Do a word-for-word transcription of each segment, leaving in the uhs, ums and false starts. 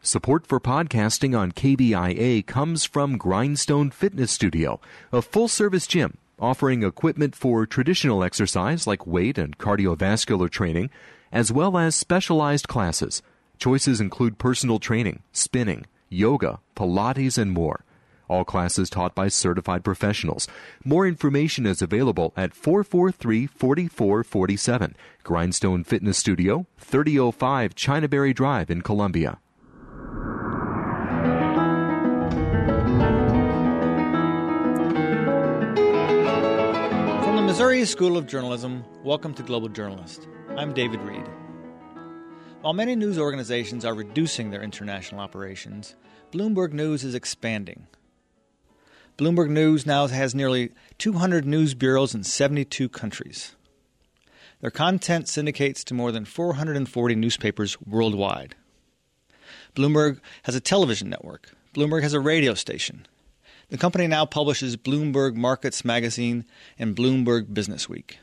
Support for podcasting on K B I A comes from Grindstone Fitness Studio, a full-service gym offering equipment for traditional exercise like weight and cardiovascular training, as well as specialized classes. Choices include personal training, spinning, yoga, Pilates, and more. All classes taught by certified professionals. More information is available at four four three, four four four seven. Grindstone Fitness Studio, thirty oh five Chinaberry Drive in Columbia. From the Missouri School of Journalism, welcome to Global Journalist. I'm David Reed. While many news organizations are reducing their international operations, Bloomberg News is expanding. Bloomberg News now has nearly two hundred news bureaus in seventy-two countries. Their content syndicates to more than four hundred forty newspapers worldwide. Bloomberg has a television network. Bloomberg has a radio station. The company now publishes Bloomberg Markets Magazine and Bloomberg Business Week.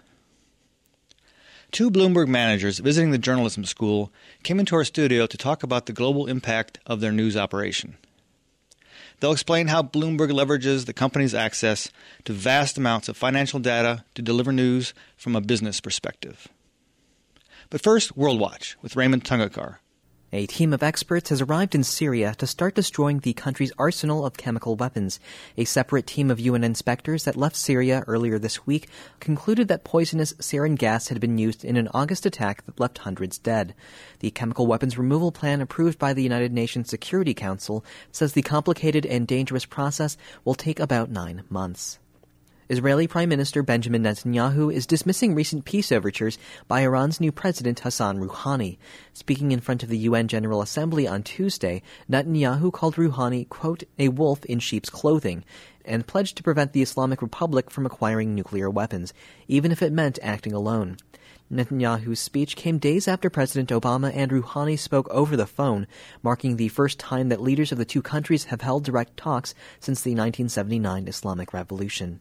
Two Bloomberg managers visiting the journalism school came into our studio to talk about the global impact of their news operation. They'll explain how Bloomberg leverages the company's access to vast amounts of financial data to deliver news from a business perspective. But first, World Watch with Raymond Tungekar. A team of experts has arrived in Syria to start destroying the country's arsenal of chemical weapons. A separate team of U N inspectors that left Syria earlier this week concluded that poisonous sarin gas had been used in an August attack that left hundreds dead. The chemical weapons removal plan approved by the United Nations Security Council says the complicated and dangerous process will take about nine months. Israeli Prime Minister Benjamin Netanyahu is dismissing recent peace overtures by Iran's new president Hassan Rouhani. Speaking in front of the U N General Assembly on Tuesday, Netanyahu called Rouhani, quote, a wolf in sheep's clothing, and pledged to prevent the Islamic Republic from acquiring nuclear weapons, even if it meant acting alone. Netanyahu's speech came days after President Obama and Rouhani spoke over the phone, marking the first time that leaders of the two countries have held direct talks since the nineteen seventy-nine Islamic Revolution.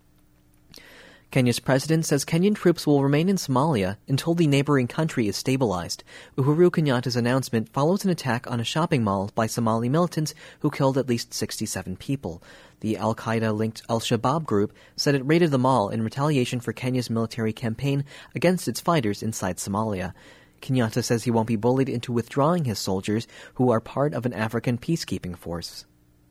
Kenya's president says Kenyan troops will remain in Somalia until the neighboring country is stabilized. Uhuru Kenyatta's announcement follows an attack on a shopping mall by Somali militants who killed at least sixty-seven people. The al-Qaeda-linked al-Shabaab group said it raided the mall in retaliation for Kenya's military campaign against its fighters inside Somalia. Kenyatta says he won't be bullied into withdrawing his soldiers, who are part of an African peacekeeping force.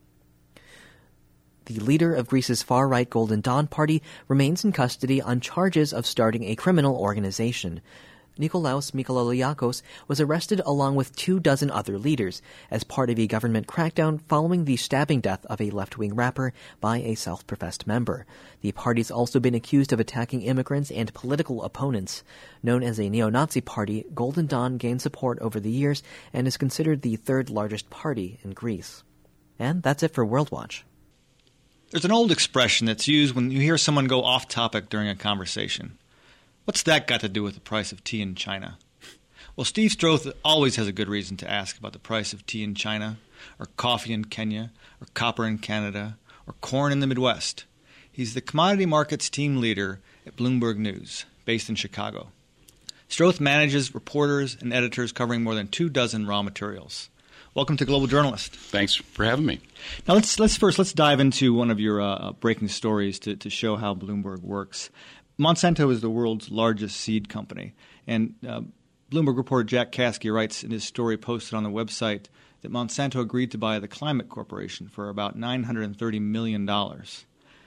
The leader of Greece's far-right Golden Dawn party remains in custody on charges of starting a criminal organization. Nikolaos Mikaloliakos was arrested along with two dozen other leaders as part of a government crackdown following the stabbing death of a left-wing rapper by a self-professed member. The party's also been accused of attacking immigrants and political opponents. Known as a neo-Nazi party, Golden Dawn gained support over the years and is considered the third largest party in Greece. And that's it for World Watch. There's an old expression that's used when you hear someone go off topic during a conversation. What's that got to do with the price of tea in China? Well, Steve Stroth always has a good reason to ask about the price of tea in China, or coffee in Kenya, or copper in Canada, or corn in the Midwest. He's the commodity markets team leader at Bloomberg News, based in Chicago. Stroth manages reporters and editors covering more than two dozen raw materials. Welcome to Global Journalist. Thanks for having me. Now let's let's first let's dive into one of your uh, breaking stories to, to show how Bloomberg works. Monsanto is the world's largest seed company, and uh, Bloomberg reporter Jack Caskey writes in his story posted on the website that Monsanto agreed to buy the Climate Corporation for about nine hundred thirty million dollars.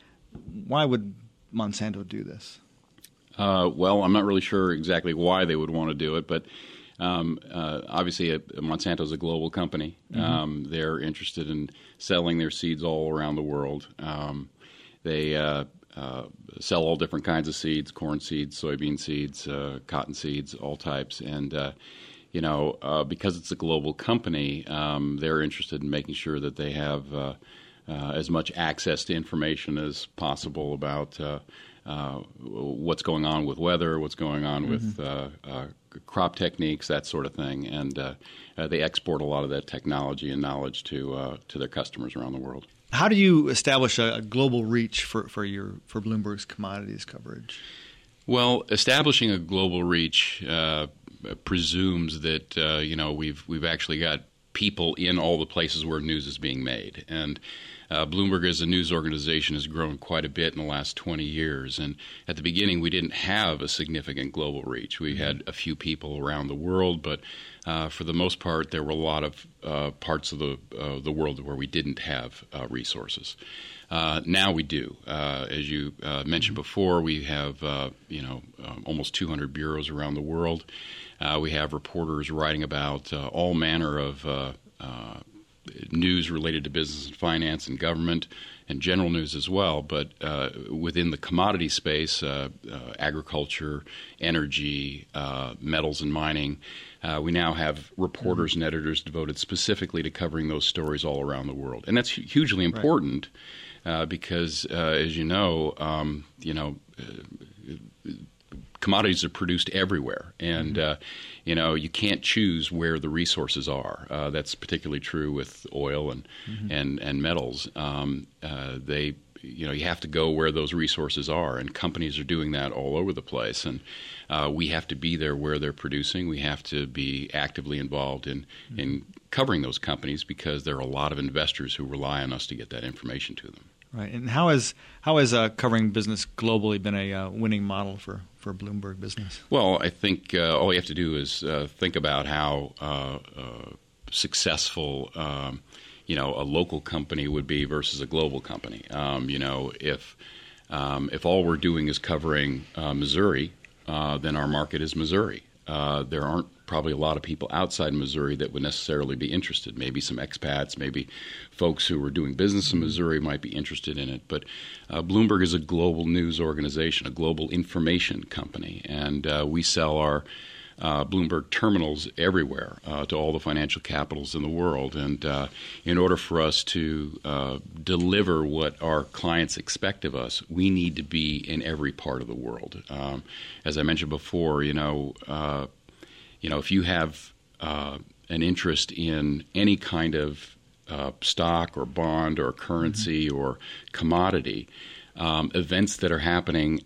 Why would Monsanto do this? Uh, well, I'm not really sure exactly why they would want to do it, but Um, uh, obviously, uh, Monsanto is a global company. Mm-hmm. Um, they're interested in selling their seeds all around the world. Um, they uh, uh, sell all different kinds of seeds: corn seeds, soybean seeds, uh, cotton seeds, all types. And uh, you know, uh, because it's a global company, um, they're interested in making sure that they have uh, uh, as much access to information as possible about uh, uh, what's going on with weather, what's going on mm-hmm. with uh, uh, crop techniques, that sort of thing, and uh, uh, they export a lot of that technology and knowledge to uh, to their customers around the world. How do you establish a, a global reach for, for your for Bloomberg's commodities coverage? Well, establishing a global reach uh, presumes that uh, you know we've we've actually got people in all the places where news is being made. And uh, Bloomberg as a news organization has grown quite a bit in the last twenty years. And at the beginning, we didn't have a significant global reach. We had a few people around the world, but uh, for the most part, there were a lot of uh, parts of the uh, the world where we didn't have uh, resources. Uh, now we do. Uh, as you uh, mentioned before, we have uh, you know um, almost two hundred bureaus around the world. Uh, we have reporters writing about uh, all manner of uh, uh, news related to business and finance and government and general news as well. But uh, within the commodity space, uh, uh, agriculture, energy, uh, metals and mining, uh, we now have reporters and editors devoted specifically to covering those stories all around the world. And that's hugely important uh, because, uh, as you know, um, you know, uh, commodities are produced everywhere, and uh, you know you can't choose where the resources are. Uh, that's particularly true with oil and mm-hmm. and and metals. Um, uh, they, you know, you have to go where those resources are, and companies are doing that all over the place. And uh, we have to be there where they're producing. We have to be actively involved in mm-hmm. in covering those companies because there are a lot of investors who rely on us to get that information to them. Right. And how has how has uh, covering business globally been a uh, winning model for, for Bloomberg Business? Well, I think uh, all you have to do is uh, think about how uh, uh, successful um, you know a local company would be versus a global company. Um, you know, if um, if all we're doing is covering uh, Missouri, uh, then our market is Missouri. Uh, there aren't probably a lot of people outside Missouri that would necessarily be interested. Maybe some expats, maybe folks who are doing business in Missouri might be interested in it. But uh, Bloomberg is a global news organization, a global information company, and uh, we sell our uh, Bloomberg terminals everywhere uh, to all the financial capitals in the world. And uh, in order for us to uh, deliver what our clients expect of us, we need to be in every part of the world. Um, as I mentioned before, you know, uh, you know, if you have uh, an interest in any kind of uh, stock or bond or currency mm-hmm. or commodity, um, events that are happening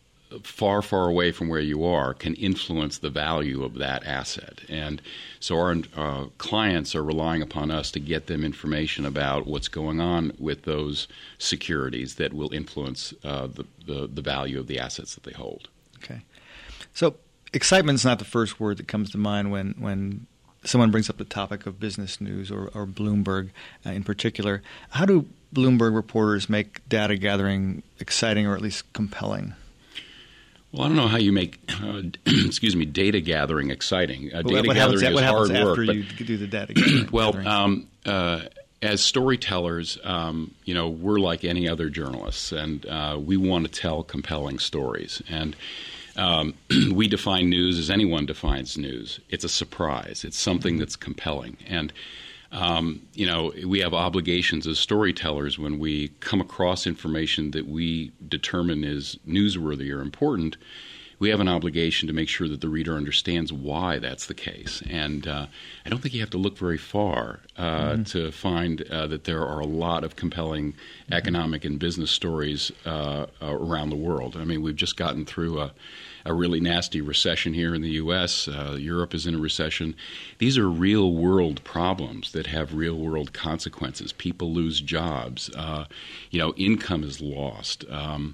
far, far away from where you are can influence the value of that asset. And so our uh, clients are relying upon us to get them information about what's going on with those securities that will influence uh, the, the, the value of the assets that they hold. Okay. So excitement's not the first word that comes to mind when, when someone brings up the topic of business news or, or Bloomberg uh, in particular. How do Bloomberg reporters make data gathering exciting or at least compelling? Well, I don't know how you make, uh, excuse me, data gathering exciting. Uh, well, data what gathering happens, is what hard happens work. after you do the data gathering? Well, um, uh, as storytellers, um, you know, we're like any other journalists, and uh, we want to tell compelling stories. And um, we define news as anyone defines news. It's a surprise. It's something that's compelling. And Um, you know, we have obligations as storytellers when we come across information that we determine is newsworthy or important. We have an obligation to make sure that the reader understands why that's the case. And uh, I don't think you have to look very far uh, mm-hmm. to find uh, that there are a lot of compelling mm-hmm. economic and business stories uh, around the world. I mean, we've just gotten through a a really nasty recession here in the U S. Uh, Europe is in a recession. These are real-world problems that have real-world consequences. People lose jobs. Uh, you know, income is lost. Um,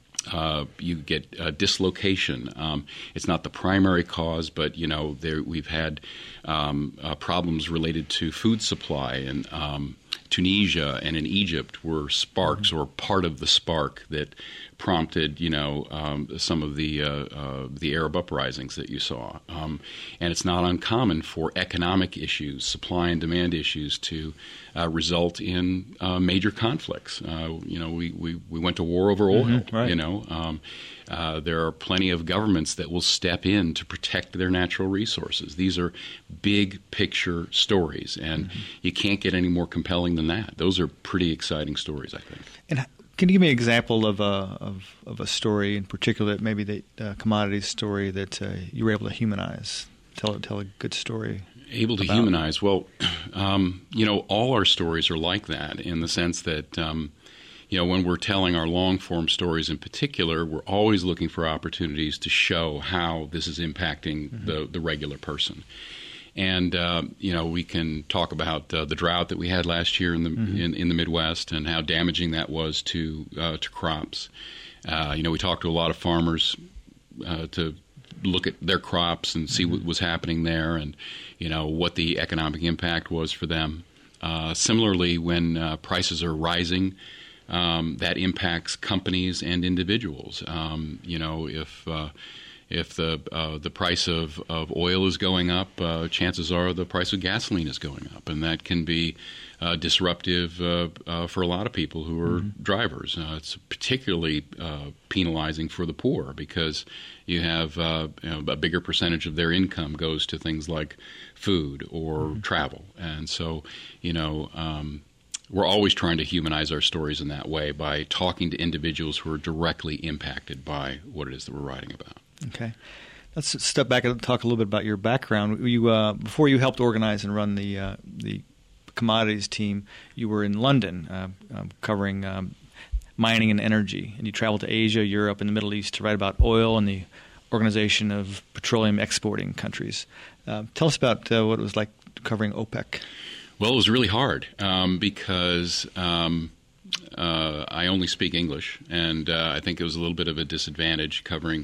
uh, you get uh, dislocation. Um, it's not the primary cause, but, you know, there, we've had um, uh, problems related to food supply, and um, Tunisia and in Egypt were sparks or part of the spark that prompted, you know, um, some of the uh, uh, the Arab uprisings that you saw. Um, and it's not uncommon for economic issues, supply and demand issues, to uh, result in uh, major conflicts. Uh, you know, we, we, we went to war over oil. Mm-hmm, right. You know, um, uh, there are plenty of governments that will step in to protect their natural resources. These are big picture stories, and mm-hmm. you can't get any more compelling than that. Those are pretty exciting stories, I think. And can you give me an example of a of, of a story in particular, maybe the uh, commodities story that uh, you were able to humanize? Tell tell a good story. Able to about. humanize? Well, um, you know, all our stories are like that in the sense that, um, you know, when we're telling our long-form stories in particular, we're always looking for opportunities to show how this is impacting mm-hmm. the, the regular person. And, uh, you know, we can talk about uh, the drought that we had last year in the mm-hmm. in, in the Midwest and how damaging that was to uh, to crops. Uh, you know, we talked to a lot of farmers uh, to look at their crops and see mm-hmm. what was happening there and, you know, what the economic impact was for them. Uh, similarly, when uh, prices are rising, um, that impacts companies and individuals. Um, you know, if uh, if the uh, the price of, of oil is going up, uh, chances are the price of gasoline is going up, and that can be uh, disruptive uh, uh, for a lot of people who are mm-hmm. drivers. Uh, it's particularly uh, penalizing for the poor because you have uh, you know, a bigger percentage of their income goes to things like food or mm-hmm. travel, and so you know. Um, We're always trying to humanize our stories in that way by talking to individuals who are directly impacted by what it is that we're writing about. Okay. Let's step back and talk a little bit about your background. You, uh, before you helped organize and run the uh, the commodities team, you were in London uh, uh, covering um, mining and energy, and you traveled to Asia, Europe, and the Middle East to write about oil and the Organization of Petroleum Exporting Countries. Uh, tell us about uh, what it was like covering OPEC. Well, it was really hard um, because um, uh, I only speak English, and uh, I think it was a little bit of a disadvantage covering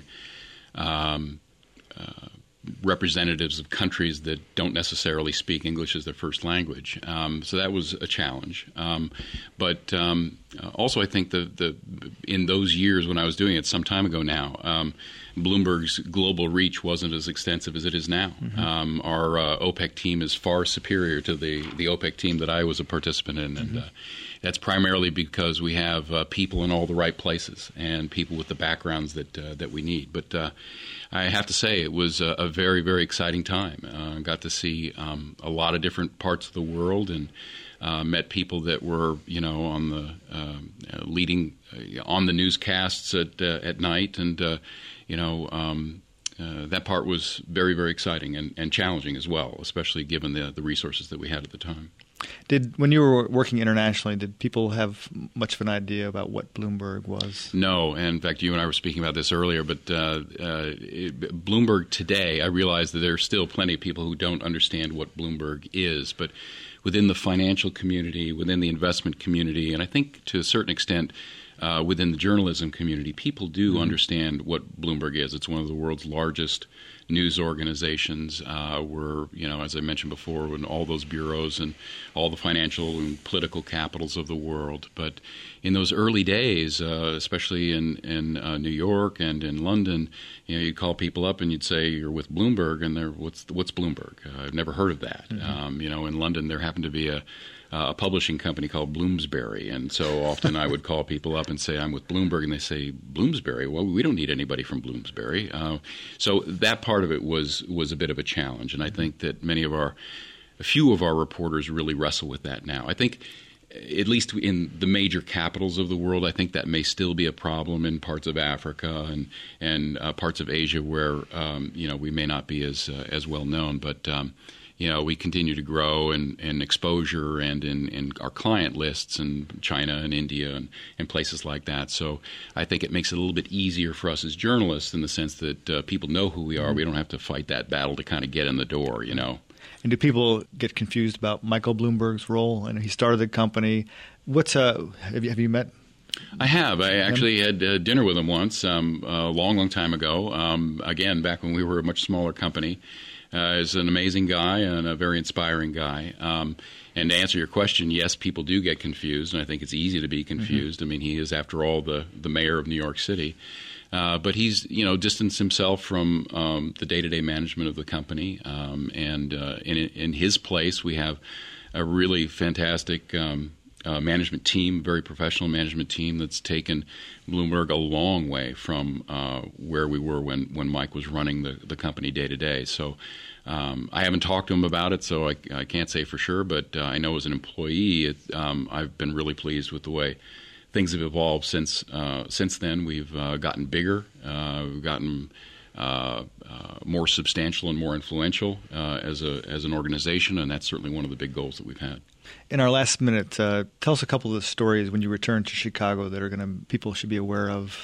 um, uh, representatives of countries that don't necessarily speak English as their first language. Um, so that was a challenge. Um, but um, also, I think the, the in those years when I was doing it, some time ago now, um, Bloomberg's global reach wasn't as extensive as it is now. Mm-hmm. Um, our uh, OPEC team is far superior to the, the OPEC team that I was a participant in, and mm-hmm. uh, that's primarily because we have uh, people in all the right places and people with the backgrounds that uh, that we need. But uh, I have to say it was a, a very, very exciting time. I uh, got to see um, a lot of different parts of the world and uh, met people that were, you know, on the uh, leading uh, on the newscasts at uh, at night, and uh, you know. Um, Uh, that part was very, very exciting and, and challenging as well, especially given the the resources that we had at the time. Did when you were working internationally, did people have much of an idea about what Bloomberg was? No, and in fact, you and I were speaking about this earlier, but uh, uh, it, Bloomberg today, I realize that there are still plenty of people who don't understand what Bloomberg is, but within the financial community, within the investment community, and I think to a certain extent Uh, within the journalism community, people do mm-hmm. understand what Bloomberg is. It's one of the world's largest news organizations. Uh, we're, you know, as I mentioned before, in all those bureaus and all the financial and political capitals of the world. But in those early days, uh, especially in, in uh, New York and in London, you know, you'd call people up and you'd say you're with Bloomberg, and they're, what's what's Bloomberg? Uh, I've never heard of that. Mm-hmm. Um, you know, in London there happened to be a Uh, a publishing company called Bloomsbury, and so often I would call people up and say I'm with Bloomberg, and they say Bloomsbury. Well, we don't need anybody from Bloomsbury. Uh, so that part of it was was a bit of a challenge, and I think that many of our, a few of our reporters really wrestle with that now. I think, at least in the major capitals of the world, I think that may still be a problem in parts of Africa and and uh, parts of Asia where um, you know we may not be as uh, as well known, but. Um, You know, we continue to grow in, in exposure and in, in our client lists in China and India and, and places like that. So I think it makes it a little bit easier for us as journalists in the sense that uh, people know who we are. We don't have to fight that battle to kind of get in the door, you know. And do people get confused about Michael Bloomberg's role? And he started the company. What's uh, have you have you met? I have. I actually had uh, dinner with him once um, a long, long time ago. Um, again, back when we were a much smaller company. Uh, is an amazing guy and a very inspiring guy. Um, and to answer your question, yes, people do get confused, and I think it's easy to be confused. Mm-hmm. I mean, he is, after all, the, the mayor of New York City. Uh, but he's, you know, distanced himself from um, the day-to-day management of the company. Um, and uh, in, in his place, we have a really fantastic um, uh, management team, very professional management team that's taken Bloomberg a long way from uh, where we were when, when Mike was running the, the company day-to-day. So um, I haven't talked to him about it, so I, I can't say for sure. But uh, I know as an employee, it, um, I've been really pleased with the way things have evolved since uh, since then. We've uh, gotten bigger. Uh, we've gotten uh, uh, more substantial and more influential uh, as a as an organization, and that's certainly one of the big goals that we've had. In our last minute, uh, tell us a couple of the stories when you return to Chicago that are going to people should be aware of that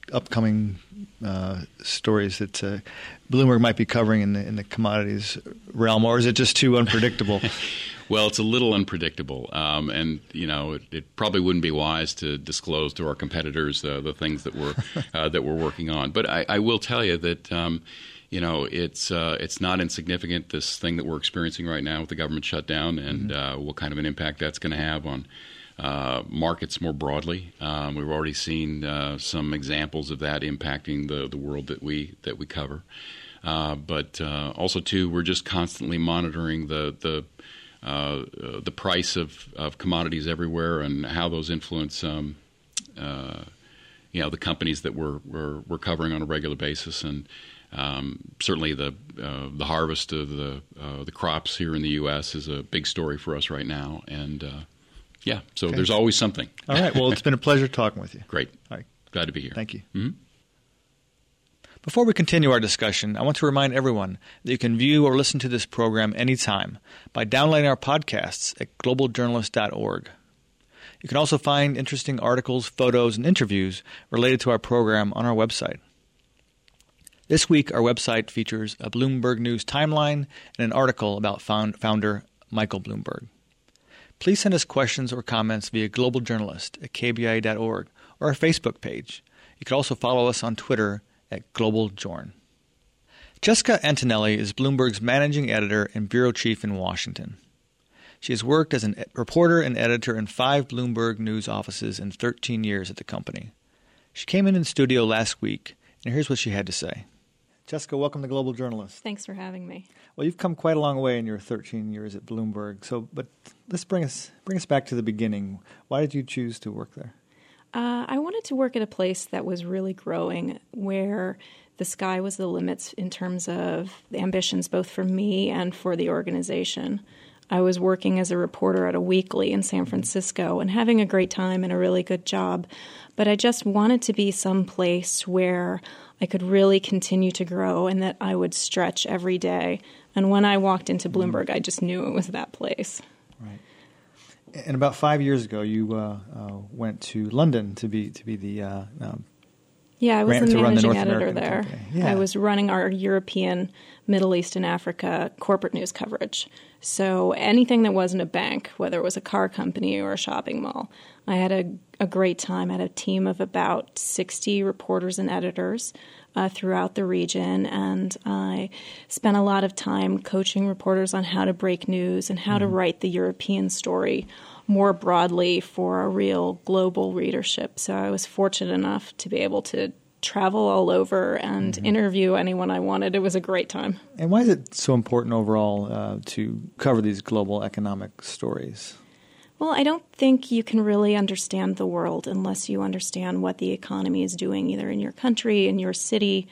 upcoming uh, stories that uh, Bloomberg might be covering in the, in the commodities realm, or is it just too unpredictable? Well, it's a little unpredictable, um, and you know it, it probably wouldn't be wise to disclose to our competitors uh, the things that we're uh, that we're working on. But I, I will tell you that um, you know it's uh, it's not insignificant, this thing that we're experiencing right now with the government shutdown, and mm-hmm. uh, what kind of an impact that's going to have on uh, markets more broadly. Um, we've already seen uh, some examples of that impacting the the world that we that we cover. Uh, but uh, also, too, we're just constantly monitoring the the Uh, uh, the price of, of commodities everywhere and how those influence, um, uh, you know, the companies that we're, we're we're covering on a regular basis, and um, certainly the uh, the harvest of the uh, the crops here in the U S is a big story for us right now, and uh, yeah, so okay. There's always something. All right. Well, it's been a pleasure talking with you. Great. All right. Glad to be here. Thank you. Mm-hmm. Before we continue our discussion, I want to remind everyone that you can view or listen to this program anytime by downloading our podcasts at global journalist dot org. You can also find interesting articles, photos, and interviews related to our program on our website. This week, our website features a Bloomberg News timeline and an article about found founder Michael Bloomberg. Please send us questions or comments via global journalist at k b i a dot org or our Facebook page. You can also follow us on Twitter at Global Jorn. Jessica Antonelli is Bloomberg's managing editor and bureau chief in Washington. She has worked as a ed- reporter and editor in five Bloomberg News offices in thirteen years at the company. She came in in studio last week, and here's what she had to say. Jessica, welcome to Global Journalist. Thanks for having me. Well, you've come quite a long way in your thirteen years at Bloomberg. So, but let's bring us bring us back to the beginning. Why did you choose to work there? Uh, I wanted to work at a place that was really growing, where the sky was the limits in terms of the ambitions, both for me and for the organization. I was working as a reporter at a weekly in San Francisco and having a great time and a really good job, but I just wanted to be someplace where I could really continue to grow and that I would stretch every day. And when I walked into Bloomberg, I just knew it was that place. Right. And about five years ago, you uh, uh, went to London to be to be the uh, um, yeah, I was ran, the managing the editor American there. Yeah. I was running our European, Middle East, and Africa corporate news coverage. So anything that wasn't a bank, whether it was a car company or a shopping mall, I had a, a great time. I had a team of about sixty reporters and editors uh, throughout the region, and I spent a lot of time coaching reporters on how to break news and how mm-hmm. to write the European story more broadly for a real global readership. So I was fortunate enough to be able to travel all over and mm-hmm. interview anyone I wanted. It was a great time. And why is it so important overall uh, to cover these global economic stories? Well, I don't think you can really understand the world unless you understand what the economy is doing, either in your country, in your city,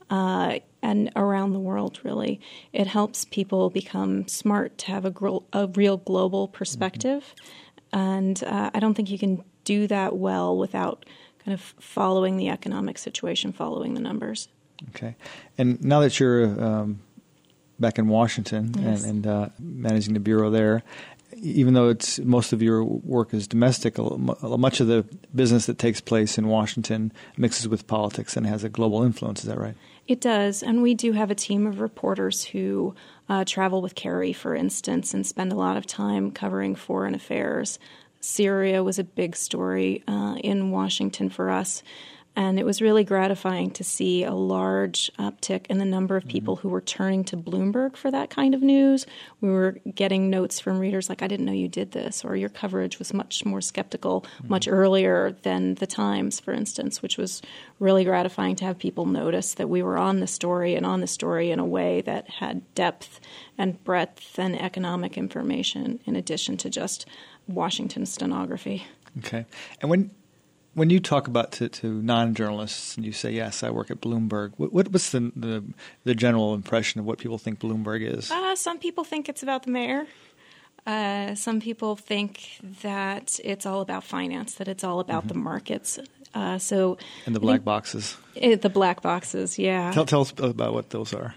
uh, and around the world, really. It helps people become smart, to have a, gro- a real global perspective. Mm-hmm. And uh, I don't think you can do that well without kind of following the economic situation, following the numbers. Okay. And now that you're um, back in Washington yes. and, and uh, managing the bureau there, even though it's most of your work is domestic, much of the business that takes place in Washington mixes with politics and has a global influence. Is that right? It does. And we do have a team of reporters who uh, travel with Kerry, for instance, and spend a lot of time covering foreign affairs. Syria was a big story uh, in Washington for us. And it was really gratifying to see a large uptick in the number of people mm-hmm. who were turning to Bloomberg for that kind of news. We were getting notes from readers like, I didn't know you did this, or your coverage was much more skeptical, mm-hmm. much earlier than the Times, for instance, which was really gratifying to have people notice that we were on the story and on the story in a way that had depth and breadth and economic information in addition to just Washington stenography. Okay. And when When you talk about to, to non-journalists and you say, yes, I work at Bloomberg, what, what's the, the the general impression of what people think Bloomberg is? Uh, some people think it's about the mayor. Uh, some people think that it's all about finance, that it's all about mm-hmm. the markets. Uh, so And the black boxes. It, the black boxes, yeah. Tell, tell us about what those are.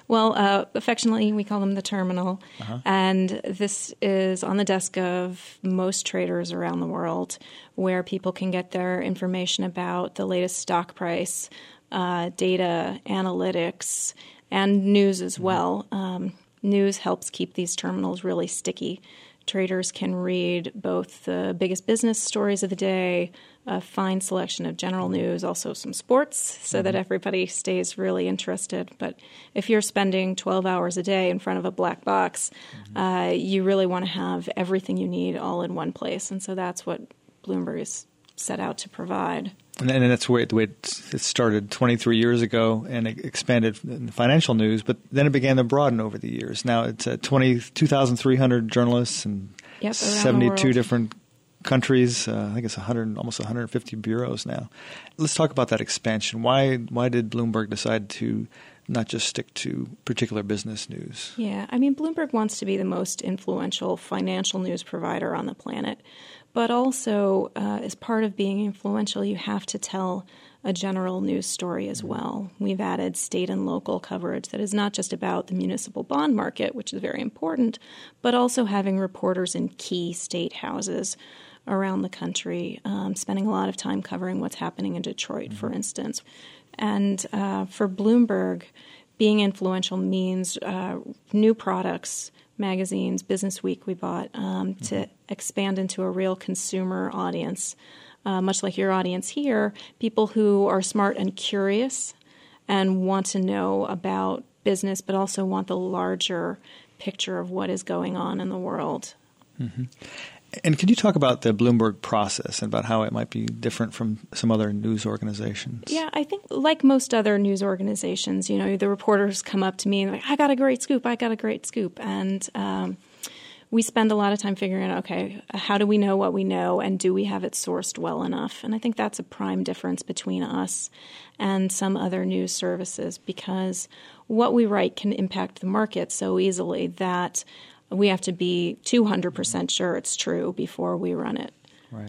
Well, uh, affectionately, we call them the terminal. Uh-huh. And this is on the desk of most traders around the world, where people can get their information about the latest stock price, uh, data, analytics, and news as well. Um, news helps keep these terminals really sticky. Traders can read both the biggest business stories of the day, a fine selection of general news, also some sports, so mm-hmm. that everybody stays really interested. But if you're spending twelve hours a day in front of a black box, mm-hmm. uh, you really want to have everything you need all in one place. And so that's what Bloomberg is set out to provide. And, and that's the way, the way it started twenty-three years ago, and it expanded in financial news, but then it began to broaden over the years. Now it's at twenty, two thousand three hundred journalists in yep, seventy-two different countries. Uh, I think it's one hundred, almost one hundred fifty bureaus now. Let's talk about that expansion. Why, why did Bloomberg decide to not just stick to particular business news? Yeah, I mean, Bloomberg wants to be the most influential financial news provider on the planet. But also, uh, as part of being influential, you have to tell a general news story as well. We've added state and local coverage that is not just about the municipal bond market, which is very important, but also having reporters in key state houses around the country, um, spending a lot of time covering what's happening in Detroit, mm-hmm. for instance. And uh, for Bloomberg, being influential means uh, new products, magazines, Business Week we bought, um, mm-hmm. to expand into a real consumer audience, uh, much like your audience here, people who are smart and curious and want to know about business, but also want the larger picture of what is going on in the world. Mm-hmm. And could you talk about the Bloomberg process and about how it might be different from some other news organizations? Yeah, I think like most other news organizations, you know, the reporters come up to me and like, I got a great scoop, I got a great scoop. And um, we spend a lot of time figuring out, okay, how do we know what we know and do we have it sourced well enough? And I think that's a prime difference between us and some other news services, because what we write can impact the market so easily that we have to be two hundred percent sure it's true before we run it. Right.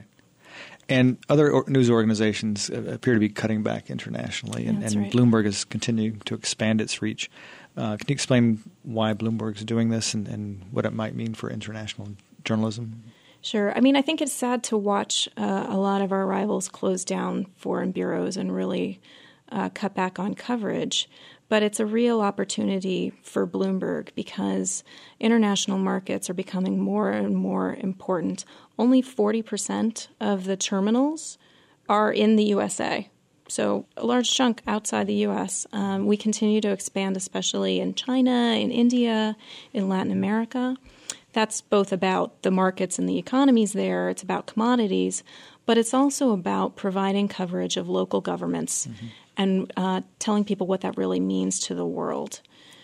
And other or- news organizations appear to be cutting back internationally, and, That's and right. Bloomberg is continuing to expand its reach. Uh, can you explain why Bloomberg is doing this and, and what it might mean for international journalism? Sure. I mean, I think it's sad to watch uh, a lot of our rivals close down foreign bureaus and really uh, cut back on coverage. But it's a real opportunity for Bloomberg because international markets are becoming more and more important. Only forty percent of the terminals are in the U S A, so a large chunk outside the U S. Um, we continue to expand, especially in China, in India, in Latin America. That's both about the markets and the economies there. It's about commodities, but it's also about providing coverage of local governments mm-hmm. and uh, telling people what that really means to the world.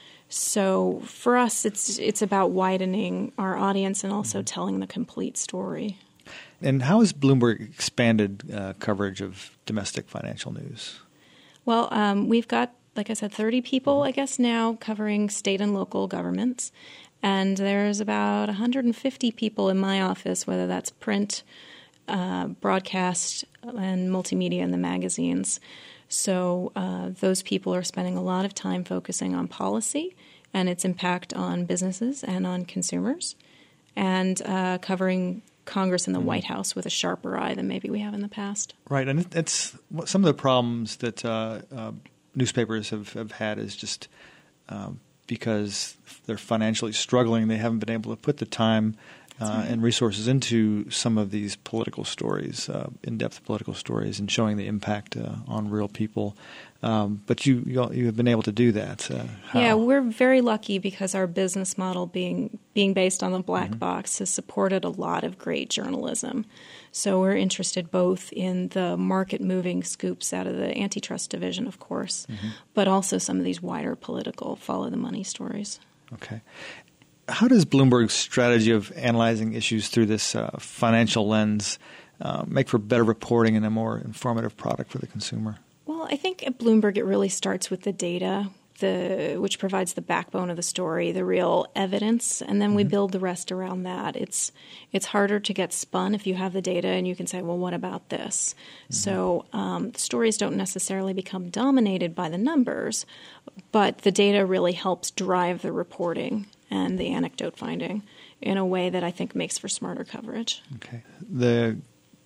So for us, it's it's about widening our audience and also mm-hmm. telling the complete story. And how has Bloomberg expanded uh, coverage of domestic financial news? Well, um, we've got, like I said, thirty people, mm-hmm. I guess, now covering state and local governments. And there's about one hundred fifty people in my office, whether that's print, uh, broadcast, and multimedia in the magazines. So uh, those people are spending a lot of time focusing on policy and its impact on businesses and on consumers, and uh, covering Congress and the mm-hmm. White House with a sharper eye than maybe we have in the past. Right, and it's some of the problems that uh, uh, newspapers have, have had is just um, because they're financially struggling, they haven't been able to put the time uh, right. and resources into some of these political stories, uh, in-depth political stories, and showing the impact uh, on real people. Um, but you, you you have been able to do that. Uh, how? Yeah, we're very lucky because our business model, being being based on the black mm-hmm. box, has supported a lot of great journalism. So we're interested both in the market-moving scoops out of the antitrust division, of course, mm-hmm. but also some of these wider political follow-the-money stories. Okay. How does Bloomberg's strategy of analyzing issues through this uh, financial lens uh, make for better reporting and a more informative product for the consumer? Well, I think at Bloomberg it really starts with the data. the which provides the backbone of the story, the real evidence, and then we build the rest around that. It's it's harder to get spun if you have the data and you can say, well, what about this? Mm-hmm. So um, stories don't necessarily become dominated by the numbers, but the data really helps drive the reporting and the anecdote finding in a way that I think makes for smarter coverage. Okay. The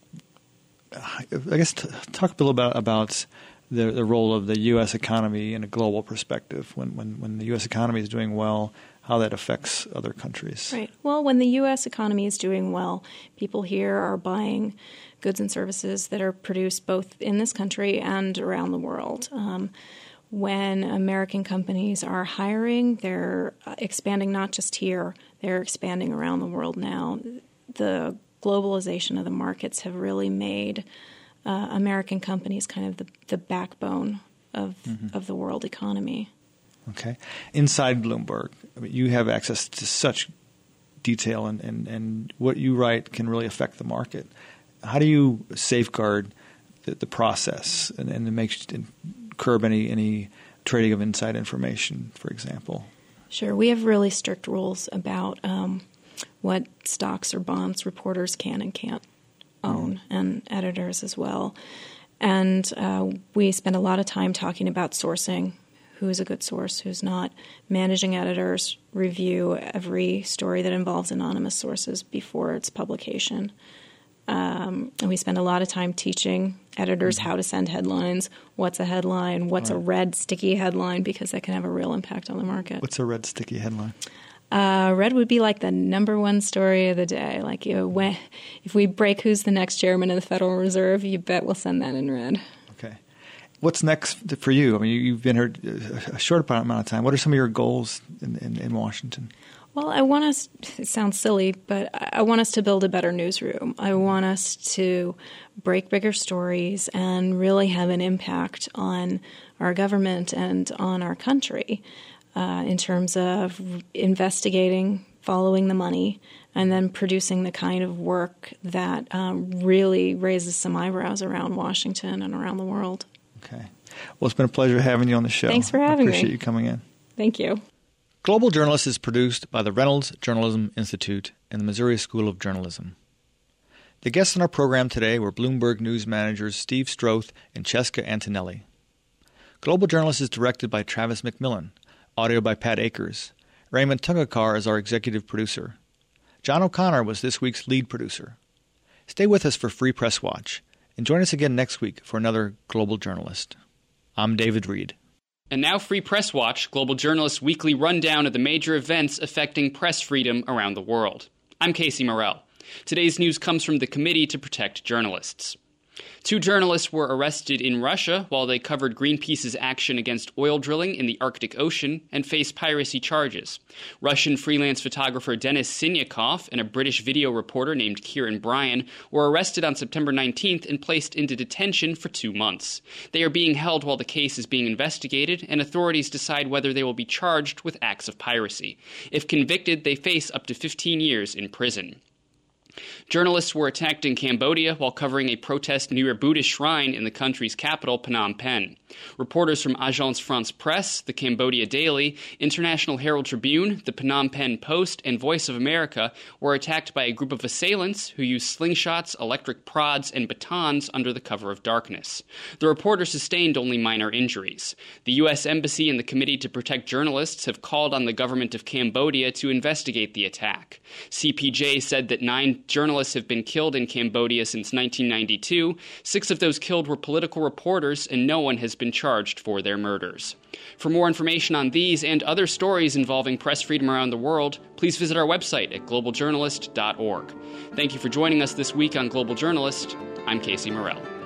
I guess t- talk a little bit about, about the, the role of the U S economy in a global perspective. When, when, when the U S economy is doing well, how that affects other countries. Right. Well, when the U S economy is doing well, people here are buying goods and services that are produced both in this country and around the world. Um, when American companies are hiring, they're expanding not just here, they're expanding around the world now. The globalization of the markets have really made uh, American companies kind of the, the backbone of mm-hmm. of the world economy. Okay. Inside Bloomberg, I mean, you have access to such detail, and, and, and what you write can really affect the market. How do you safeguard the, the process and, and make and curb any, any trading of inside information, for example? Sure. We have really strict rules about um, what stocks or bonds reporters can and can't own, mm-hmm. and editors as well. And uh, we spend a lot of time talking about sourcing, who's a good source, who's not. Managing editors review every story that involves anonymous sources before its publication. Um, and we spend a lot of time teaching editors how to send headlines, what's a headline, what's right. a red sticky headline, because that can have a real impact on the market. What's a red sticky headline? Uh, red would be like the number one story of the day. Like, you know, when, if we break who's the next chairman of the Federal Reserve, you bet we'll send that in red. Okay. What's next for you? I mean, you've been here a short amount of time. What are some of your goals in, in, in Washington? Well, I want us – it sounds silly, but I want us to build a better newsroom. I want us to break bigger stories and really have an impact on our government and on our country uh, in terms of investigating, following the money, and then producing the kind of work that um, really raises some eyebrows around Washington and around the world. Okay. Well, it's been a pleasure having you on the show. Thanks for having me. I appreciate me. you coming in. Thank you. Global Journalist is produced by the Reynolds Journalism Institute and the Missouri School of Journalism. The guests on our program today were Bloomberg News managers Steve Stroth and Cheska Antonelli. Global Journalist is directed by Travis McMillan, audio by Pat Akers. Raymond Tungakar is our executive producer. John O'Connor was this week's lead producer. Stay with us for Free Press Watch, and join us again next week for another Global Journalist. I'm David Reed. And now Free Press Watch, Global Journalist's weekly rundown of the major events affecting press freedom around the world. I'm Casey Morell. Today's news comes from the Committee to Protect Journalists. Two journalists were arrested in Russia while they covered Greenpeace's action against oil drilling in the Arctic Ocean and faced piracy charges. Russian freelance photographer Denis Sinyakov and a British video reporter named Kieran Bryan were arrested on September nineteenth and placed into detention for two months. They are being held while the case is being investigated, and authorities decide whether they will be charged with acts of piracy. If convicted, they face up to fifteen years in prison. Journalists were attacked in Cambodia while covering a protest near a Buddhist shrine in the country's capital, Phnom Penh. Reporters from Agence France Presse, the Cambodia Daily, International Herald Tribune, the Phnom Penh Post, and Voice of America were attacked by a group of assailants who used slingshots, electric prods, and batons under the cover of darkness. The reporters sustained only minor injuries. The U S Embassy and the Committee to Protect Journalists have called on the government of Cambodia to investigate the attack. C P J said that nine journalists have been killed in Cambodia since nineteen ninety-two. Six of those killed were political reporters, and no one has been charged for their murders. For more information on these and other stories involving press freedom around the world, please visit our website at global journalist dot org. Thank you for joining us this week on Global Journalist. I'm Casey Morell.